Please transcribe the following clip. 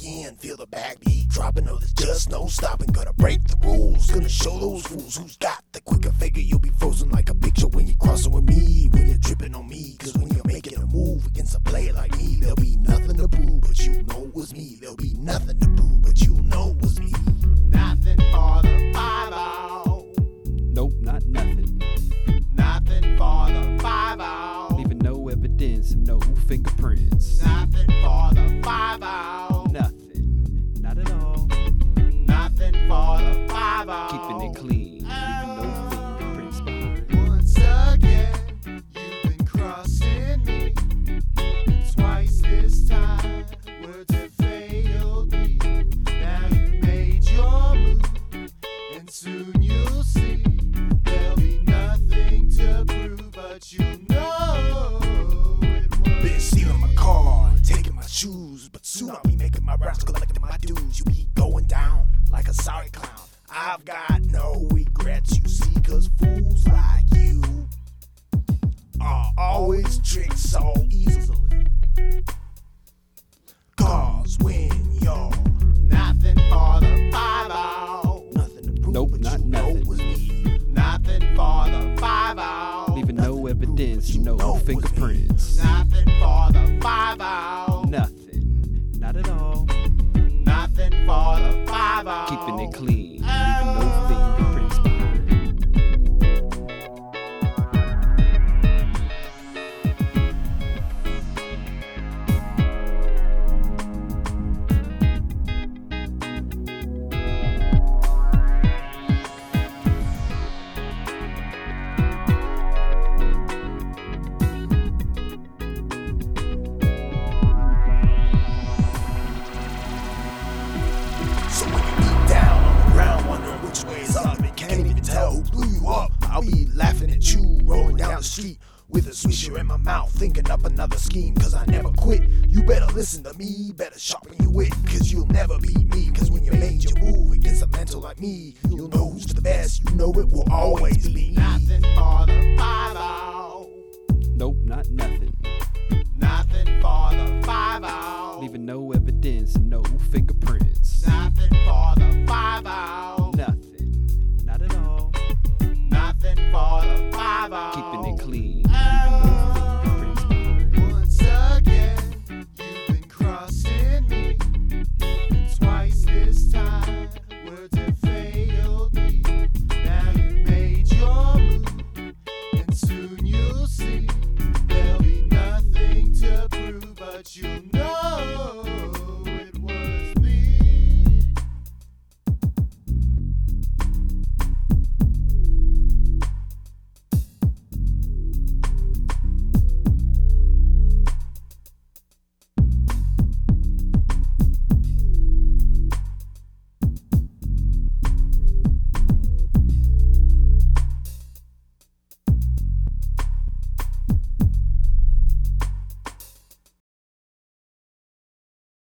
again, feel the backbeat dropping. No, there's just no stopping. Gonna break the rules, gonna show those fools who's got the quicker figure. You'll be frozen like a picture when you're crossing with me, when you're tripping on me. Cause when you're making a move against a player like me, there'll be nothing to prove, but you'll know it was me. There'll be nothing to prove, but you'll know it was me. Nothing for the 5-0. Nope, not nothing. Nothing for the 5-0. Leaving no evidence and no fingerprints. Nothing for the 5-0. Nothing, not at all. Nothing for the 5-0. Keeping it clean, leaving no fingerprints behind. Once again, you've been crossing me. And twice this time, words have failed me. Now you made your move, and soon you'll see there'll be nothing to prove, but you know it was. Been stealing my car, taking my shoes, but soon I'll be making my rounds, collecting my dues. You be going down like a sorry clown. I've got no regrets, you see, cause fools like you are always tricked so easily. Cause when you're Nothing for the 5-0. nothing to prove, Nope, but not you know nothing. it was me. Nothing for the 5-0. Leaving no Nothing to prove, evidence but you and no know it was me. fingerprints. Nothing for the 5-0. Nothing, not at all. Nothing for the 5-0. Keeping it clean, leaving no fingerprints behind. So when you be down on the ground, wondering which way is up, and can't even tell who blew you up, I'll be laughing at you, rolling down the street with a swisher in my mouth, thinking up another scheme, cause I never quit. You better listen to me, better sharpen your wit, cause you'll never beat me. Cause when you made your move against a mental like me, you'll know who's the best, you know it will always be me. Nothing for the 5-0. Nope, not nothing. Nothing for the 5-0. Leaving no evidence and no fingerprints. Nothing for the 5-0.